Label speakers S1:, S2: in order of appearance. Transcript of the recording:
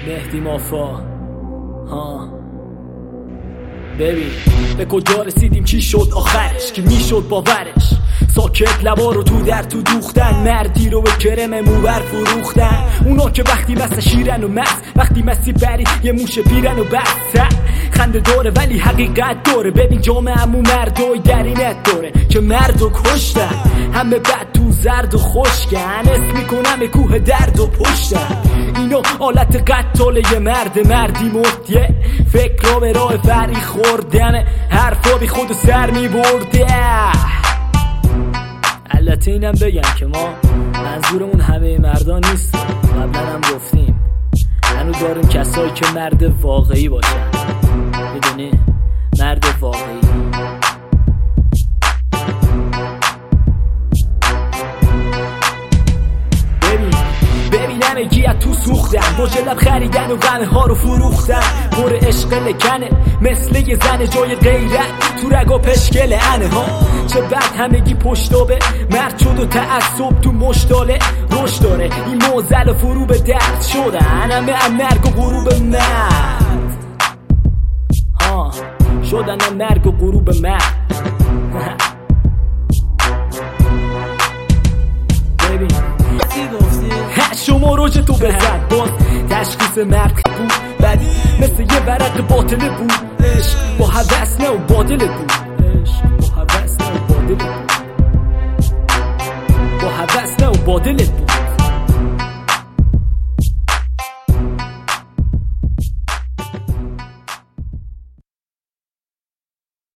S1: مهدی مافا ببین به کجا رسیدیم، چی شد آخرش، که میشد باورش. ساکت لبا رو تو در تو دوختن، مردی رو به کرم موبر فروختن. اونا که وقتی مثل شیرن و مست، وقتی مستی بری یه موش پیرن و بست. خنده داره ولی حقیقت داره. ببین جامعه‌مون مردای درینت داره که مردو کشتن، همه بد تو زرد و خشکن. اسم میکنم کوه درد و پشتن. اینا حالت قتال یه مردی مرده، فکر را به راه فری خوردن، حرفا بی خود سر میبرده. البته اینم بگم که ما منظورمون همه مردان نیست، قبلا هم گفتیم هنوز داریم کسایی که مرد واقعی باشن. میدونی؟ مرد واقعی. ببین همگی از تو سوختن، مجلب خریدن و غمه ها رو فروختن. پر عشق لکنه مثل یه زن جای غیرت، تو رگا پشکل انه ها. چه بد همگی پشتابه، مرد شد و تعصب تو مشتاله. روش داره این موزل فرو به درد شدن، همه مرگ و غروب مرد شدن، مرگ و غروب مرد. ببین شما روش تو بزن، باز تشخیص مرد بود ولی مثل یه ورق باطل بود. عشق با هوس نه و باطل بود.